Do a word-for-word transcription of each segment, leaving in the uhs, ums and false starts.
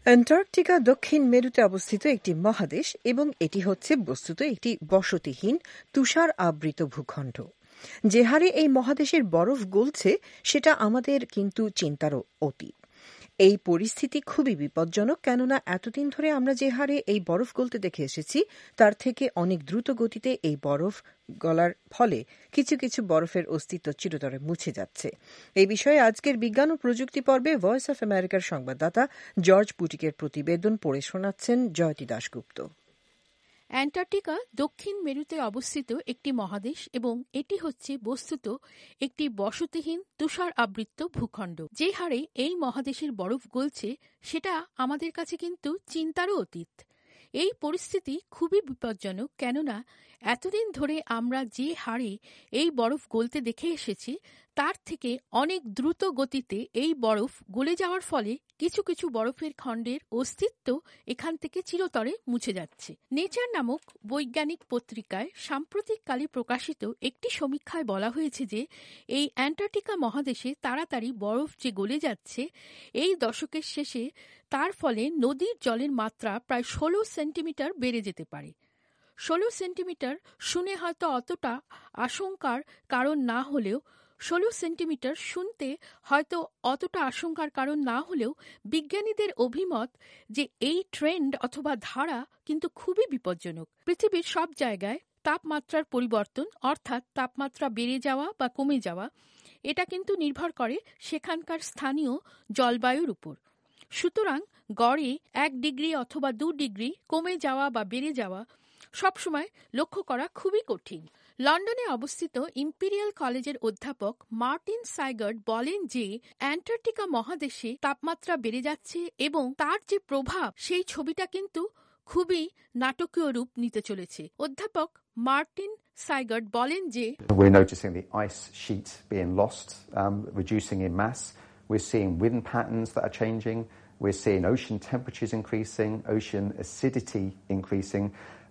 Antarctica দক্ষিণ মেরুতে অবস্থিত একটি মহাদেশ এবং এটি হচ্ছে বস্তুত একটি বসতিহীন তুষার আবৃত ভূখণ্ড। যে হারে এই মহাদেশের বরফ গলছে সেটা আমাদের কিন্তু চিন্তারও অতীত। এই পরিস্থিতি খুবই বিপজ্জনক, কেননা এতদিন ধরে আমরা যে হারে এই বরফ গলতে দেখে এসেছি তার থেকে অনেক দ্রুত গতিতে এই বরফ গলার ফলে কিছু কিছু বরফের অস্তিত্ব চিরতরে মুছে যাচ্ছে। এই বিষয়ে আজকের বিজ্ঞান ও প্রযুক্তি পর্বে ভয়েস অফ আমেরিকার সংবাদদাতা জর্জ পুটিকের প্রতিবেদন পড়ে শোনাচ্ছেন জয়তী দাশগুপ্ত। অ্যান্টার্কটিকা দক্ষিণ মেরুতে অবস্থিত একটি মহাদেশ এবং এটি হচ্ছে বস্তুত একটি বসতিহীন তুষার আবৃত ভূখণ্ড। যে হারে এই মহাদেশের বরফ গলছে সেটা আমাদের কাছে কিন্তু চিন্তারও অতীত। এই পরিস্থিতি খুবই বিপজ্জনক, কেননা এতদিন ধরে আমরা যে হারে এই বরফ গলতে দেখে এসেছি তার থেকে অনেক দ্রুত গতিতে এই বরফ গলে যাওয়ার ফলে কিছু কিছু বরফের খণ্ডের অস্তিত্ব এখান থেকে চিরতরে মুছে যাচ্ছে। নেচার নামক বৈজ্ঞানিক পত্রিকায় সাম্প্রতিককালে প্রকাশিত একটি সমীক্ষায় বলা হয়েছে যে এই অ্যান্টার্কটিকা মহাদেশে তাড়াতাড়ি বরফ যে গলে যাচ্ছে এই দশকের শেষে তার ফলে নদীর জলের মাত্রা প্রায় ষোলো সেন্টিমিটার বেড়ে যেতে পারে। ষোলো সেন্টিমিটার শুনে হয়তো অতটা আশঙ্কার কারণ না হলেও ষোলো সেন্টিমিটার শুনতে হয়তো অতটা আশঙ্কার কারণ না হলেও বিজ্ঞানীদের অভিমত যে এই ট্রেন্ড অথবা ধারা কিন্তু খুবই বিপজ্জনক। পৃথিবীর সব জায়গায় তাপমাত্রার পরিবর্তন, অর্থাৎ তাপমাত্রা বেড়ে যাওয়া বা কমে যাওয়া, এটা কিন্তু নির্ভর করে সেখানকার স্থানীয় জলবায়ুর উপর। সুতরাং গড়ে এক ডিগ্রি অথবা দু ডিগ্রি কমে যাওয়া বা বেড়ে যাওয়া সবসময় লক্ষ্য করা খুবই কঠিন। লন্ডনে অবস্থিত ইম্পেরিয়াল কলেজের অধ্যাপক মার্টিন সাইগার্ড বলেন যে অ্যান্টার্কটিকা মহাদেশে তাপমাত্রা বেড়ে যাচ্ছে এবং তার যে প্রভাব সেই ছবিটা কিন্তু খুবই নাটকীয় রূপ নিতে চলেছে। অধ্যাপক মার্টিন সাইগার্ড বলেন যে We're noticing the ice sheet being lost, um, reducing in mass. We're seeing wind patterns that are changing. We're seeing ocean temperatures increasing, ocean acidity increasing.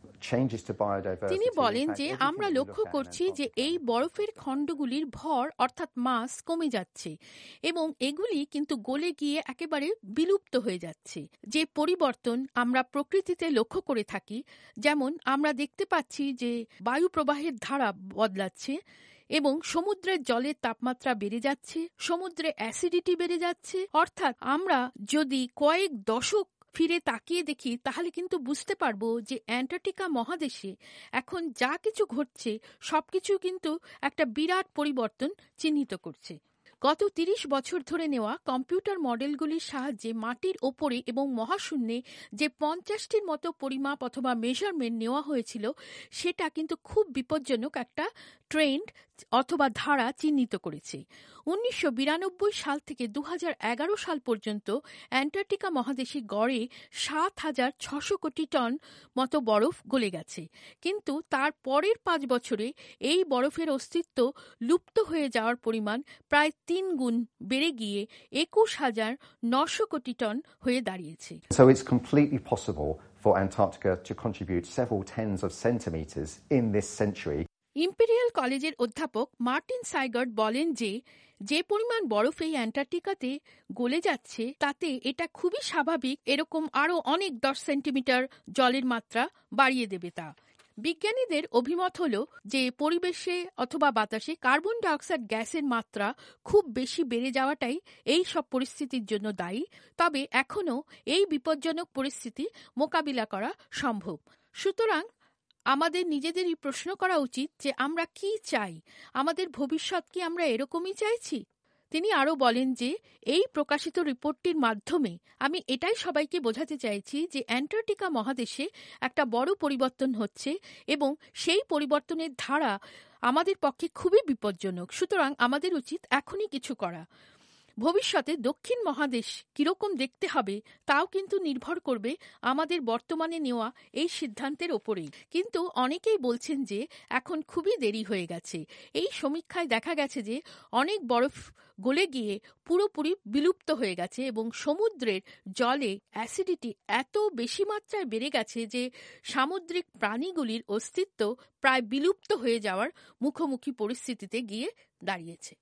তিনি বলেন যে আমরা লক্ষ্য করছি যে এই বরফের খণ্ডগুলির ভর অর্থাৎ মাস কমে যাচ্ছে এবং এগুলি কিন্তু গলে গিয়ে একেবারে বিলুপ্ত হয়ে যাচ্ছে। যে পরিবর্তন আমরা প্রকৃতিতে লক্ষ্য করে থাকি, যেমন আমরা দেখতে পাচ্ছি যে বায়ু প্রবাহের ধারা বদলাচ্ছে এবং সমুদ্রের জলের তাপমাত্রা বেড়ে যাচ্ছে, সমুদ্রে অ্যাসিডিটি বেড়ে যাচ্ছে। অর্থাৎ আমরা যদি কয়েক দশক ফিরে তাকিয়ে দেখি তাহলে কিন্তু বুঝতে পারবো যে অ্যান্টার্কটিকা মহাদেশে এখন যা কিছু ঘটছে সবকিছু কিন্তু একটা বিরাট পরিবর্তন চিহ্নিত করছে। গত তিরিশ বছর ধরে নেওয়া কম্পিউটার মডেলগুলির সাহায্যে মাটির ওপরে এবং মহাশূন্যে যে পঞ্চাশটির মতো পরিমাপ অথবা মেজারমেন্ট নেওয়া হয়েছিল সেটা কিন্তু খুব বিপজ্জনক একটা ট্রেন্ড অথবা ধারা চিহ্নিত করেছে। উনিশশো বিরানব্বই সাল থেকে দু হাজার এগারো সাল পর্যন্ত অ্যান্টার্কটিকা মহাদেশে গড়ে সাত হাজার ছশো কোটি টন মতো বরফ গলে গেছে, কিন্তু তার পরের পাঁচ বছরে এই বরফের অস্তিত্ব লুপ্ত হয়ে যাওয়ার পরিমাণ প্রায় তিন গুণ বেড়ে গিয়ে একুশ হাজার নশো কোটি টন হয়ে দাঁড়িয়েছে। So it's completely possible for Antarctica to contribute several tens of centimeters in this century. Imperial কলেজের অধ্যাপক মার্টিন সাইগার্ড বলেন যে যে পরিমাণ বরফ এই অ্যান্টার্কটিকাতে গলে যাচ্ছে তাতে এটা খুবই স্বাভাবিক এরকম আরও অনেক দশ সেন্টিমিটার জলের মাত্রা বাড়িয়ে দেবে। তা বিজ্ঞানীদের অভিমত হল যে পরিবেশে অথবা বাতাসে কার্বন ডাইঅক্সাইড গ্যাসের মাত্রা খুব বেশি বেড়ে যাওয়াটাই এই সব পরিস্থিতির জন্য দায়ী। তবে এখনও এই বিপজ্জনক পরিস্থিতি মোকাবিলা করা সম্ভব। সুতরাং আমাদের নিজেদেরই প্রশ্ন করা উচিত যে আমরা কি চাই, আমাদের ভবিষ্যৎ কি আমরা এরকমই চাইছি? তিনি আরও বলেন যে এই প্রকাশিত রিপোর্টটির মাধ্যমে আমি এটাই সবাইকে বোঝাতে চাইছি যে অ্যান্টার্কটিকা মহাদেশে একটা বড় পরিবর্তন হচ্ছে এবং সেই পরিবর্তনের ধারা আমাদের পক্ষে খুবই বিপজ্জনক। সুতরাং আমাদের উচিত এখনই কিছু করা। ভবিষ্যতে দক্ষিণ মহাদেশ কিরকম দেখতে হবে তাও কিন্তু নির্ভর করবে আমাদের বর্তমানে নেওয়া এই সিদ্ধান্তের ওপরেই। কিন্তু অনেকেই বলছেন যে এখন খুবই দেরি হয়ে গেছে। এই সমীক্ষায় দেখা গেছে যে অনেক বরফ গলে গিয়ে পুরোপুরি বিলুপ্ত হয়ে গেছে এবং সমুদ্রের জলে অ্যাসিডিটি এত বেশি মাত্রায় বেড়ে গেছে যে সামুদ্রিক প্রাণীগুলির অস্তিত্ব প্রায় বিলুপ্ত হয়ে যাওয়ার মুখোমুখি পরিস্থিতিতে গিয়ে দাঁড়িয়েছে।